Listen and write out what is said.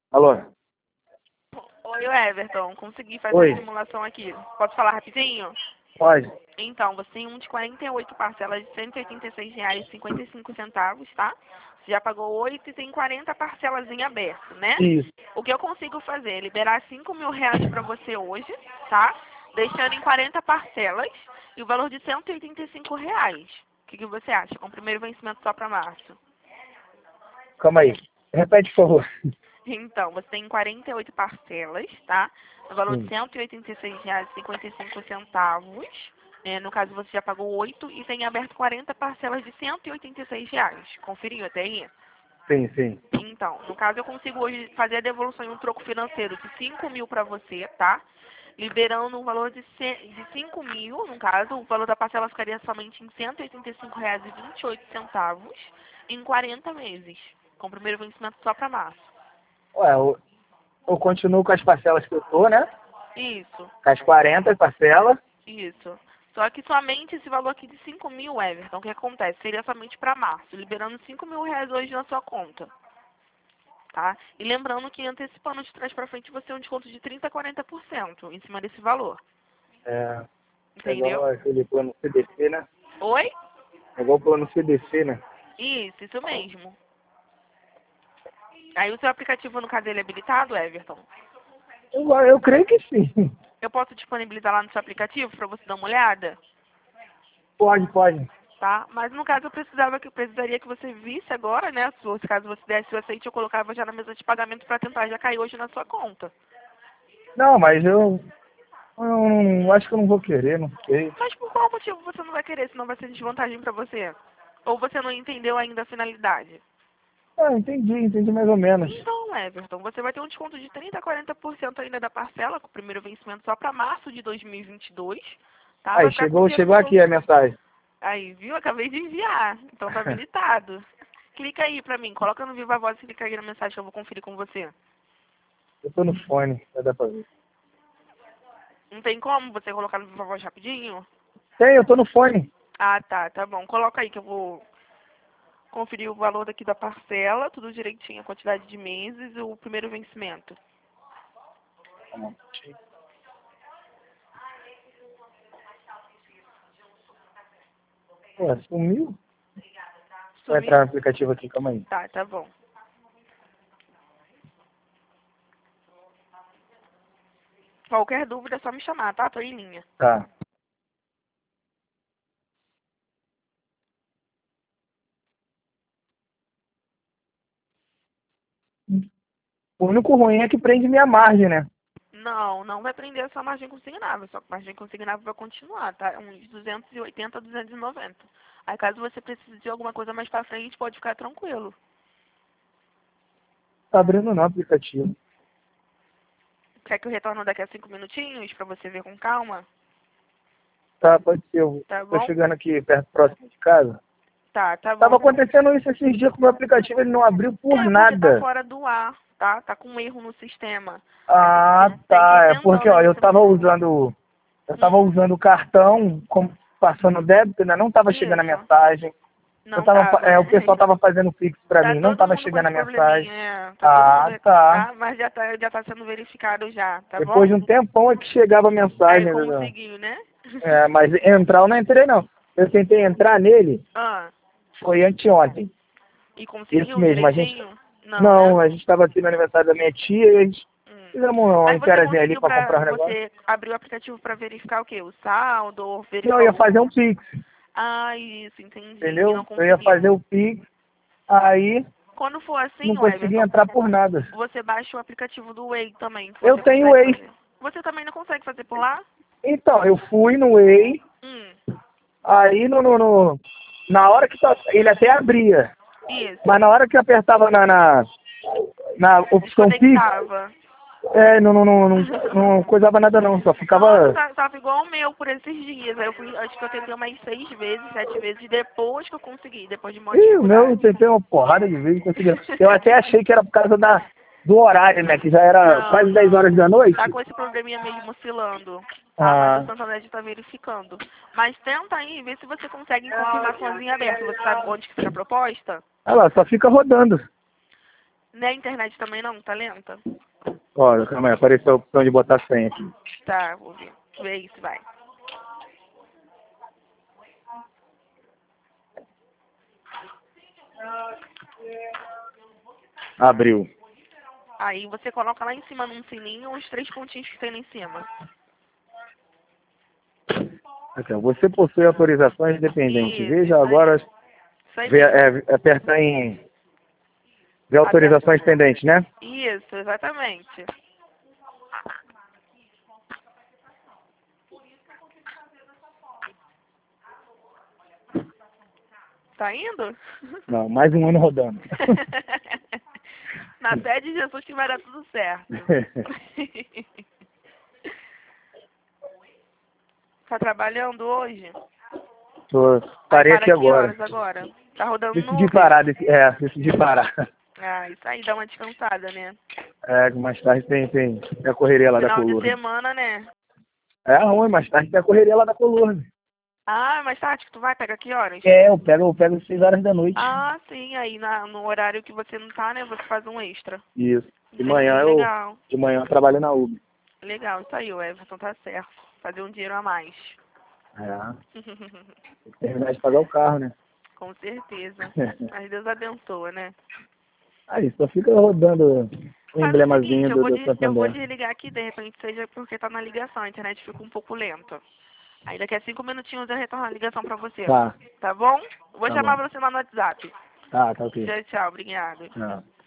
Alô? Oi, Everton. Consegui fazer Oi, a simulação aqui. Posso falar rapidinho? pode? Então, você tem um de 48 parcelas de R$ 186,55, tá? Você já pagou 8 e tem 40 parcelas em aberto, né? Isso. O que eu consigo fazer é liberar R$ 5.000 para você hoje, tá? Deixando em 40 parcelas e o valor de R$ 185. O que você acha? Com o primeiro vencimento só para março. Calma aí. Repete, por favor. Então, você tem 48 parcelas, tá? No valor de Sim. R$ 186,55. No caso, você já pagou 8 e tem aberto 40 parcelas de R$ 186. Conferiu até aí? Sim, sim. Então, no caso, eu consigo hoje fazer a devolução em um troco financeiro de 5.000 para você, tá? Liberando um valor de 5.000, no caso, o valor da parcela ficaria somente em R$ 185,28 em 40 meses, com o primeiro vencimento só para março. Ué, eu continuo com as parcelas que eu tô, né? Isso, Com as 40 parcelas. isso. Só que somente esse valor aqui de 5.000, Everton, o que acontece? Seria somente para março, liberando R$ 5.000 hoje na sua conta, tá? E lembrando que antecipando de trás para frente você tem um desconto de 30% a 40% em cima desse valor, É igual entendeu? aquele plano CDC, né? Oi? É igual o plano CDC, né? Isso mesmo. Aí o seu aplicativo, no caso, ele é habilitado, Everton? Eu creio que sim. Eu posso disponibilizar lá no seu aplicativo para você dar uma olhada? Pode, pode. Tá? Mas no caso eu precisaria que você visse agora, né? Caso você desse o aceite, eu colocava já na mesa de pagamento para tentar já cair hoje na sua conta. Não, mas eu acho que eu não vou querer, não sei. Mas por qual motivo você não vai querer, senão vai ser desvantagem para você? Ou você não entendeu ainda a finalidade? Ah, entendi mais ou menos. Então, Everton, você vai ter um desconto de 30% a 40% ainda da parcela, com o primeiro vencimento só para março de 2022, tá? Aí, Vai ficar com chegou, dinheiro chegou no aqui bolso. a mensagem. Aí, viu? Acabei de enviar. Então tá habilitado. Clica aí pra mim, coloca no Viva Voz e clica aí na mensagem que eu vou conferir com você. Eu tô no fone, vai dar pra ver. Não tem como você colocar no Viva Voz rapidinho? Tem, eu tô no fone. Ah, tá bom. Coloca aí que eu vou conferir o valor daqui da parcela, tudo direitinho, a quantidade de meses e o primeiro vencimento. Pô, sumiu? Vou Sumiu? entrar no aplicativo aqui, calma aí. Tá bom. Qualquer dúvida é só me chamar, tá? Tô em linha. Tá. O único ruim é que prende minha margem, né? Não vai prender a sua margem consignável, só que a margem consignável vai continuar, tá? Uns 280 a 290. Aí caso você precise de alguma coisa mais pra frente, pode ficar tranquilo. Tá abrindo não o aplicativo. Quer que eu retorne daqui a 5 minutinhos pra você ver com calma? Tá, pode ser. Eu Tá tô bom? chegando aqui perto, próximo de casa. Tá Tava bom. acontecendo isso esses dias com o meu aplicativo, ele não abriu por É porque tá nada. fora do ar, tá? Tá com um erro no sistema. Aí Ah, tem que ir tá. É porque, tentando ó, aí eu você tava mesmo. usando. Eu tava usando o cartão, como, passando débito, ainda não tava chegando a Isso. mensagem. Não tava, O né? pessoal tava fazendo Pix pra Tá mim, não todo tava mundo com chegando esse a mensagem. probleminha, é. Tá todo mundo, Ah, tá. tá? Mas já tá sendo verificado já, tá Depois bom? de um tempão é que chegava a Aí mensagem, entendeu? conseguiu, né? Mas entrar eu não entrei não. Eu tentei entrar nele, Ah, foi anteontem. e Isso conseguiu mesmo, a gente. direitinho? Não, né? Não, a gente estava aqui no aniversário da minha tia e a gente fizemos uma Mas você interazinha ali conseguiu para comprar um negócio. você abriu o aplicativo pra verificar o quê? O saldo, ou Não, eu verificar ia fazer um algum... Pix, Ah, isso, entendi. E entendeu? não Eu ia fazer conseguiu. o Pix, aí Quando for não assim, consegui Everton, entrar por nada. você baixa o aplicativo do Way também, que Eu você tenho consegue Whey. fazer. Você também não consegue fazer por lá? Então, eu fui no Whey, Hum, aí na hora que ele até abria, isso. mas na hora que eu apertava na opção Pix, Desconectava. não coisava nada não, só Nossa, ficava. tava igual o meu por esses dias. Aí eu fui, acho que eu tentei umas 6 vezes, 7 vezes, depois que eu consegui, depois de uma Ih, o meu eu dificuldade. tentei uma porrada de vezes, consegui. Eu até achei que era por causa do horário, né? Que já era quase 10 Não. horas da Tá noite. com esse probleminha mesmo oscilando, tá? Mas o Ah, Santander tá verificando. Mas tenta aí, vê se você consegue em confirmaçãozinha aberta. Você sabe onde que fica a proposta? olha lá, só fica rodando. Nem a internet também não? Tá lenta? Olha, calma aí, apareceu a opção de botar senha aqui. Tá, vou ver. Vê aí se vai. Abriu. Aí você coloca lá em cima num sininho os 3 pontinhos que tem lá em cima. Aqui, ó, você possui autorizações independentes. Isso, Veja isso agora, aí. Isso aí mesmo. apertar em ver autorizações pendentes, né? Isso, exatamente. Tá indo? Não, mais um ano rodando. Na fé de Jesus que vai dar tudo certo. Tá trabalhando hoje? Parei Para aqui que agora. horas agora? Tá rodando no Decidi Uber? parar, decidi parar. Ah, isso aí dá uma descansada, né? É, mais tarde tem a correria lá da Final de coluna. semana, né? É ruim, mais tarde tem a correria lá da coluna. Ah, mais tarde que tu vai, pega que horas? Eu pego 6 horas da noite. Ah, sim, aí no horário que você não tá, né? Você faz um extra. Isso. De Entendi, manhã legal. eu trabalho na Uber. Legal, isso aí, o Everton tá certo. Fazer um dinheiro a mais. É. Tem que terminar de pagar o carro, né? Com certeza. Mas Deus abençoa, né? Aí, só fica rodando o Faz o seguinte, emblemazinho eu vou, do eu vou Santander. desligar aqui, de repente seja porque tá na ligação, a internet fica um pouco lenta. Aí daqui a 5 minutinhos eu retorno a ligação pra você. Tá, Tá bom? Vou tá chamar bom. você lá no WhatsApp. Tá ok. Tchau, tchau, obrigada. Tá.